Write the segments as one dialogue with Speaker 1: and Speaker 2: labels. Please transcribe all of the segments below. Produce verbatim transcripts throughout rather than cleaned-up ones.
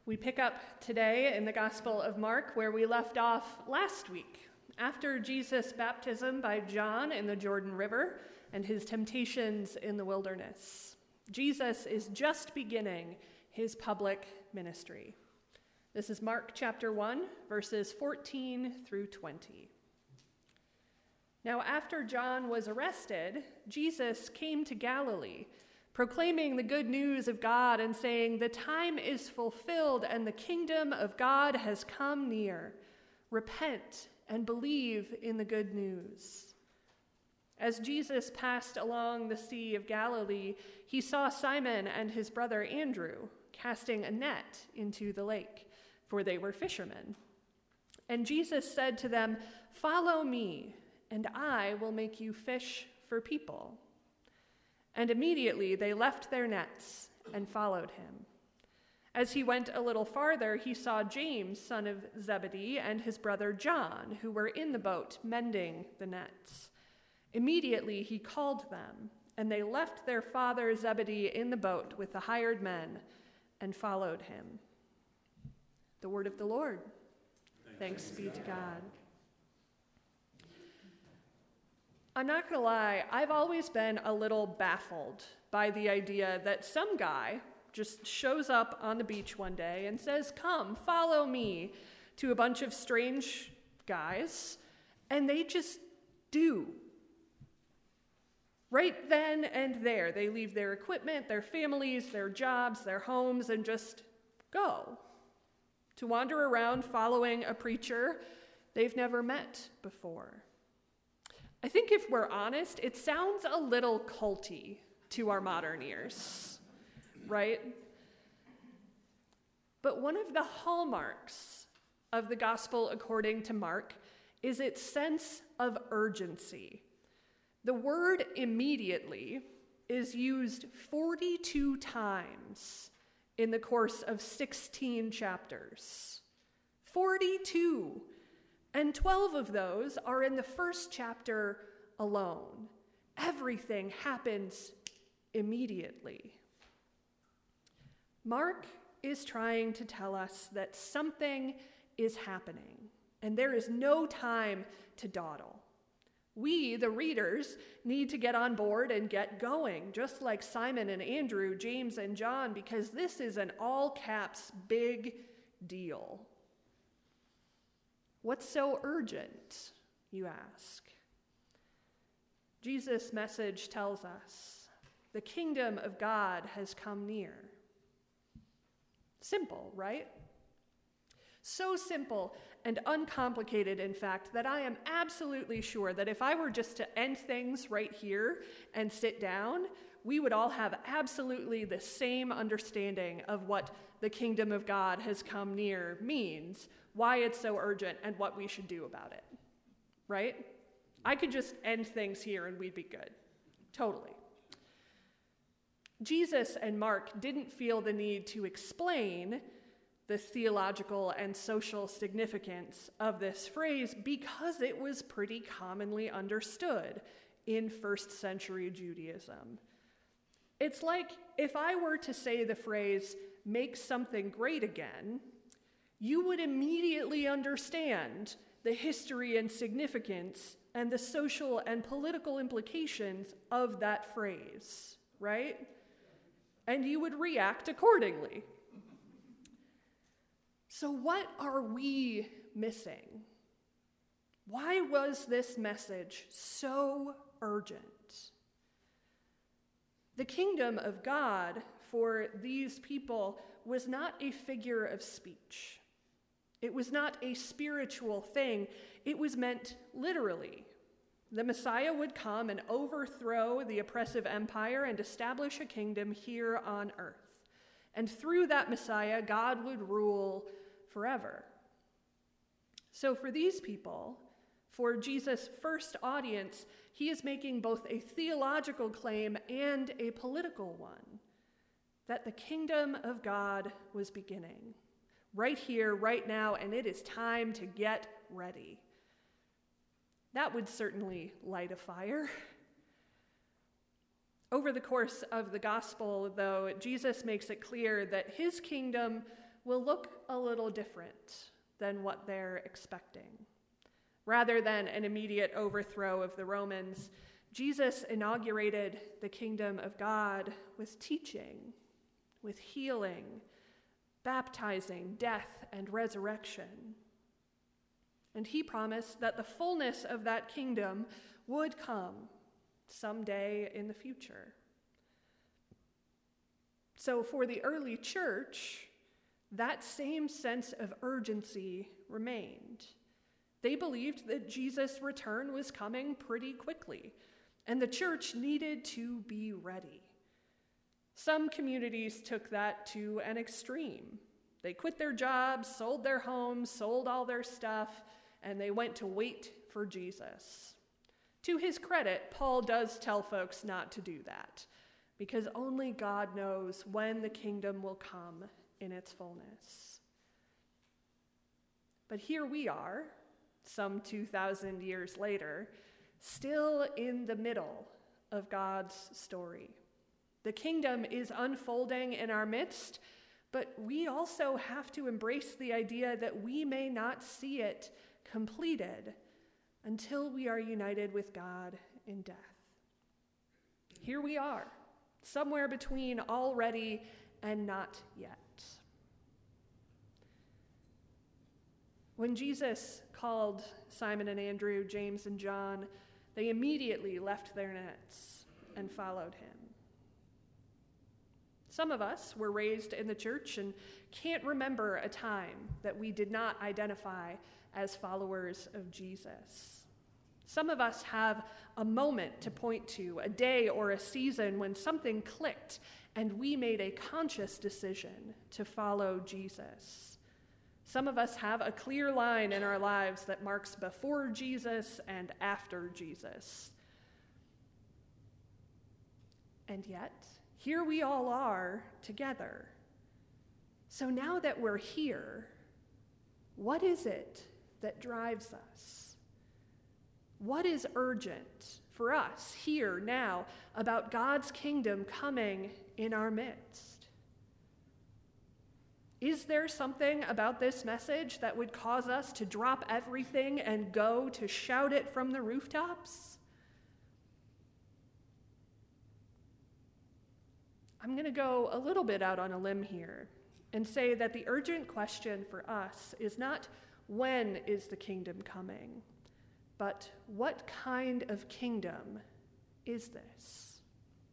Speaker 1: We pick up today in the Gospel of Mark where we left off last week, after Jesus' baptism by John in the Jordan River and his temptations in the wilderness. Jesus is just beginning his public ministry. This is Mark chapter one, verses fourteen through twenty. Now, after John was arrested, Jesus came to Galilee, proclaiming the good news of God and saying, "The time is fulfilled and the kingdom of God has come near. Repent and believe in the good news." As Jesus passed along the Sea of Galilee, he saw Simon and his brother Andrew casting a net into the lake, for they were fishermen. And Jesus said to them, "Follow me, and I will make you fish for people." And immediately they left their nets and followed him. As he went a little farther, he saw James, son of Zebedee, and his brother John, who were in the boat mending the nets. Immediately he called them, and they left their father Zebedee in the boat with the hired men and followed him. The word of the Lord. Thanks, Thanks be to God. I'm not going to lie, I've always been a little baffled by the idea that some guy just shows up on the beach one day and says, "Come, follow me," to a bunch of strange guys, and they just do. Right then and there, they leave their equipment, their families, their jobs, their homes, and just go to wander around following a preacher they've never met before. I think if we're honest, it sounds a little culty to our modern ears, right? But one of the hallmarks of the gospel according to Mark is its sense of urgency. The word immediately is used forty-two times in the course of sixteen chapters. forty-two! And twelve of those are in the first chapter alone. Everything happens immediately. Mark is trying to tell us that something is happening, and there is no time to dawdle. We, the readers, need to get on board and get going, just like Simon and Andrew, James and John, because this is an all-caps big deal. What's so urgent, you ask? Jesus' message tells us, the kingdom of God has come near. Simple, right? So simple and uncomplicated, in fact, that I am absolutely sure that if I were just to end things right here and sit down, we would all have absolutely the same understanding of what the kingdom of God has come near means, why it's so urgent, and what we should do about it, right? I could just end things here and we'd be good. Totally. Jesus and Mark didn't feel the need to explain the theological and social significance of this phrase because it was pretty commonly understood in first century Judaism. It's like if I were to say the phrase, "make something great again," you would immediately understand the history and significance and the social and political implications of that phrase, right? And you would react accordingly. So what are we missing? Why was this message so urgent? The kingdom of God for these people was not a figure of speech. It was not a spiritual thing. It was meant literally. The Messiah would come and overthrow the oppressive empire and establish a kingdom here on earth. And through that Messiah, God would rule forever. So for these people, for Jesus' first audience, he is making both a theological claim and a political one, that the kingdom of God was beginning. Right here, right now, and it is time to get ready. That would certainly light a fire. Over the course of the gospel, though, Jesus makes it clear that his kingdom will look a little different than what they're expecting. Rather than an immediate overthrow of the Romans, Jesus inaugurated the kingdom of God with teaching, with healing, baptizing, death, and resurrection. And he promised that the fullness of that kingdom would come someday in the future. So for the early church, that same sense of urgency remained. They believed that Jesus' return was coming pretty quickly, and the church needed to be ready. Some communities took that to an extreme. They quit their jobs, sold their homes, sold all their stuff, and they went to wait for Jesus. To his credit, Paul does tell folks not to do that, because only God knows when the kingdom will come in its fullness. But here we are, some two thousand years later, still in the middle of God's story. The kingdom is unfolding in our midst, but we also have to embrace the idea that we may not see it completed until we are united with God in death. Here we are, somewhere between already and not yet. When Jesus called Simon and Andrew, James and John, they immediately left their nets and followed him. Some of us were raised in the church and can't remember a time that we did not identify as followers of Jesus. Some of us have a moment to point to, a day or a season when something clicked and we made a conscious decision to follow Jesus. Some of us have a clear line in our lives that marks before Jesus and after Jesus. And yet, here we all are together. So now that we're here, what is it that drives us? What is urgent for us here now about God's kingdom coming in our midst? Is there something about this message that would cause us to drop everything and go to shout it from the rooftops? I'm going to go a little bit out on a limb here and say that the urgent question for us is not when is the kingdom coming, but what kind of kingdom is this?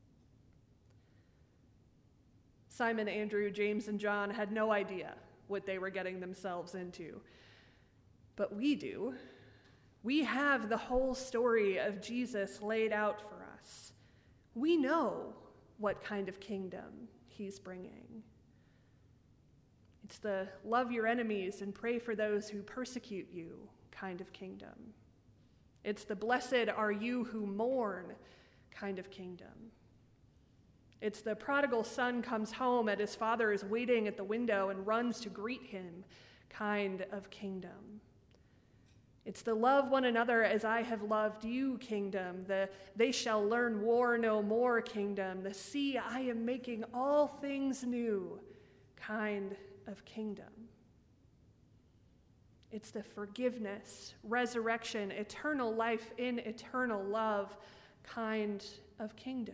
Speaker 1: Simon, Andrew, James, and John had no idea what they were getting themselves into, but we do. We have the whole story of Jesus laid out for us. We know what kind of kingdom he's bringing. It's the love your enemies and pray for those who persecute you kind of kingdom. It's the blessed are you who mourn kind of kingdom. It's the prodigal son comes home and his father is waiting at the window and runs to greet him kind of kingdom. It's the love one another as I have loved you kingdom, the they shall learn war no more kingdom, the see I am making all things new kind of kingdom. It's the forgiveness, resurrection, eternal life in eternal love kind of kingdom.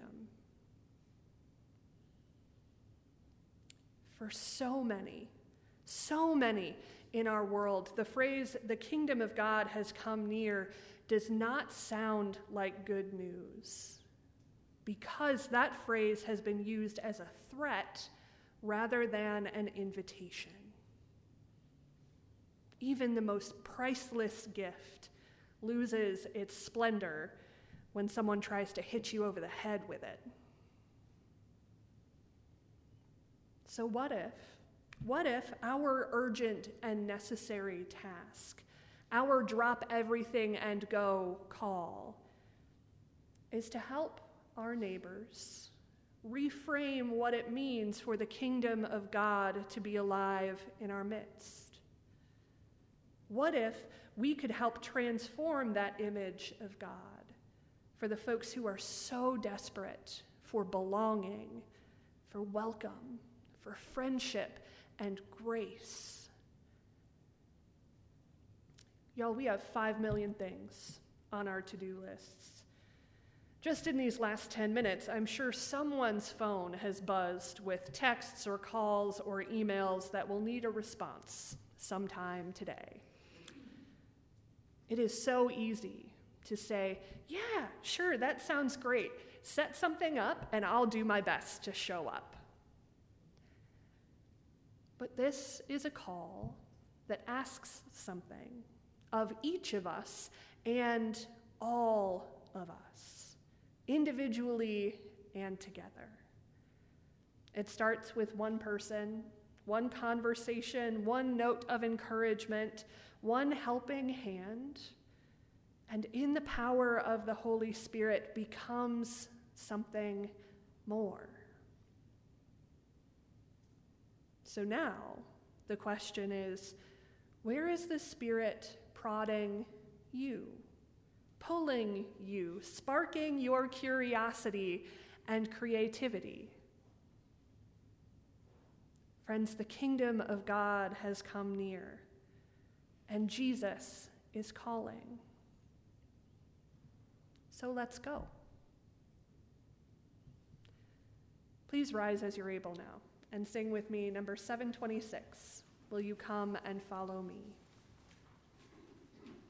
Speaker 1: For so many, so many in our world, the phrase, the kingdom of God has come near, does not sound like good news, because that phrase has been used as a threat rather than an invitation. Even the most priceless gift loses its splendor when someone tries to hit you over the head with it. So what if, what if our urgent and necessary task, our drop everything and go call, is to help our neighbors reframe what it means for the kingdom of God to be alive in our midst? What if we could help transform that image of God for the folks who are so desperate for belonging, for welcome, for friendship and grace. Y'all, we have five million things on our to-do lists. Just in these last ten minutes, I'm sure someone's phone has buzzed with texts or calls or emails that will need a response sometime today. It is so easy to say, yeah, sure, that sounds great. Set something up and I'll do my best to show up. But this is a call that asks something of each of us and all of us, individually and together. It starts with one person, one conversation, one note of encouragement, one helping hand, and in the power of the Holy Spirit becomes something more. So now the question is, where is the Spirit prodding you, pulling you, sparking your curiosity and creativity? Friends, the kingdom of God has come near, and Jesus is calling. So let's go. Please rise as you're able now and sing with me number seven twenty-six. Will you come and follow me?